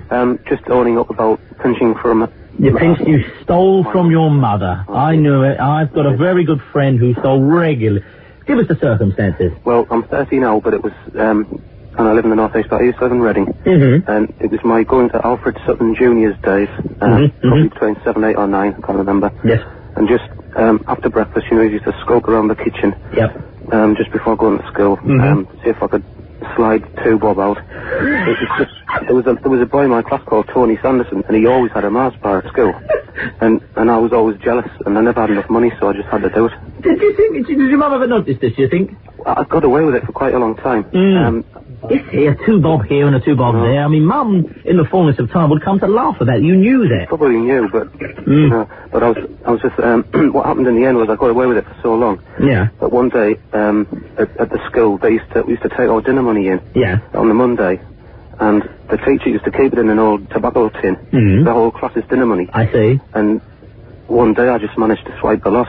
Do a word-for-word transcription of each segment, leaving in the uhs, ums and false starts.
Um, just owning up about pinching from... You pinched, you stole from your mother. Okay. I knew it. I've got a very good friend who stole regularly. Give us the circumstances. Well, I'm thirty now, but it was... Um, and I live in the North East, but I used to live in Reading. Mm-hmm. And it was my going to Alfred Sutton Junior's days, uh, mm-hmm. probably Mm-hmm. between seven, eight or nine, I can't remember. Yes. And just um, after breakfast, you know, you used to skulk around the kitchen. Yep. Um, just before going to school, mm-hmm. um, see if I could slide two bob out. It was just, there was a there was a boy in my class called Tony Sanderson, and he always had a Mars bar at school, and and I was always jealous, and I never had enough money, so I just had to do it. Did you think? Did your mum ever notice this? Do you think? I got away with it for quite a long time. Mm. Um, It's here, two bob here and a two bob no. there. I mean, Mum, in the fullness of time, would come to laugh at that. You knew that. Probably knew, but mm. uh, but I was I was just um, what happened in the end was I got away with it for so long. Yeah. But one day um, at, at the school, they used to we used to take our dinner money in. Yeah. On the Monday, and the teacher used to keep it in an old tobacco tin. Mm. The whole class's dinner money. I see. And one day I just managed to swipe a lot.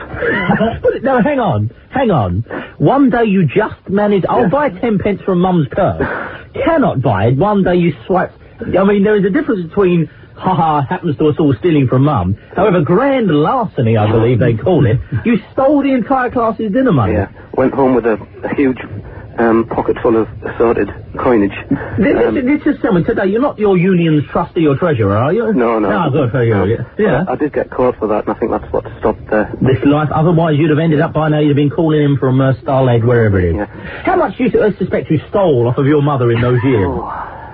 No, hang on, hang on. One day you just managed... I'll yeah. buy ten pence from Mum's purse. Cannot buy it. One day you swipe... I mean, there is a difference between, haha, happens to us all stealing from Mum. However, grand larceny, I believe they call it. You stole the entire class's dinner money. Yeah, went home with a, a huge... Um, pocket full of assorted coinage. This, um, this, this is someone today. You're not your union's trustee or treasurer, are you? No, no. No, good for you. No. Yeah. I, I did get caught for that, and I think that's what stopped uh, this life. Otherwise, you'd have ended up by now. You'd have been calling him from uh, Starled, wherever it is. Yeah. How much do you uh, suspect you stole off of your mother in those years? Oh,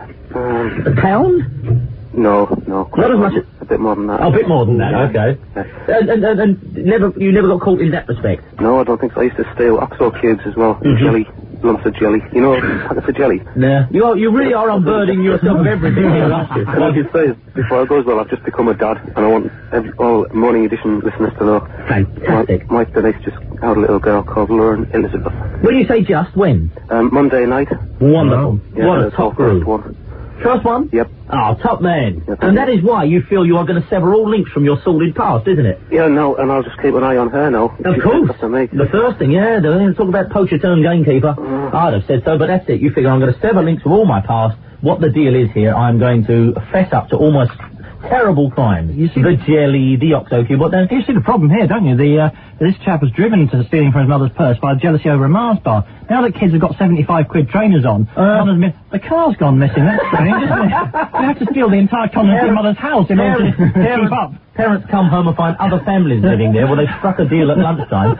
um, a pound? No, no. Not as much. As... A bit more than that. Oh, a bit more than that. Yeah. Okay. Yeah. And, and, and, and never, you never got caught in that respect. No, I don't think so. I used to steal Oxo cubes as well. Mm-hmm. Jelly. Lumps of jelly. You know, packets of jelly. Yeah. You are, you really are unburdening yourself of everything here, aren't you? And I can say, before I go as well, I've just become a dad, and I want every, all Morning Edition listeners to know. Fantastic. My, my Denise just had a little girl called Lauren Elizabeth. When you say just, when? Um, Monday night. Wonderful. Yeah, what a top group. One. First one? Yep. Oh, top man. Yep. And that is why you feel you are going to sever all links from your sordid past, isn't it? Yeah, no, and I'll just keep an eye on her now. Of She course. After me. The first thing, yeah, they don't talk about poacher turned gamekeeper. Mm. I'd have said so, but that's it. You figure I'm going to sever links from all my past. What the deal is here, I'm going to fess up to almost terrible crimes. You see the jelly, the Oxo cube, what then? You see the problem here, don't you? The, uh, this chap was driven to stealing from his mother's purse by jealousy over a Mars bar. Now that kids have got seventy-five quid trainers on, uh, mi- the car's gone missing. That's strange, isn't it? You have to steal the entire contents of your mother's house in order to keep up. Parents come home and find other families living there. Well, they struck a deal at lunchtime.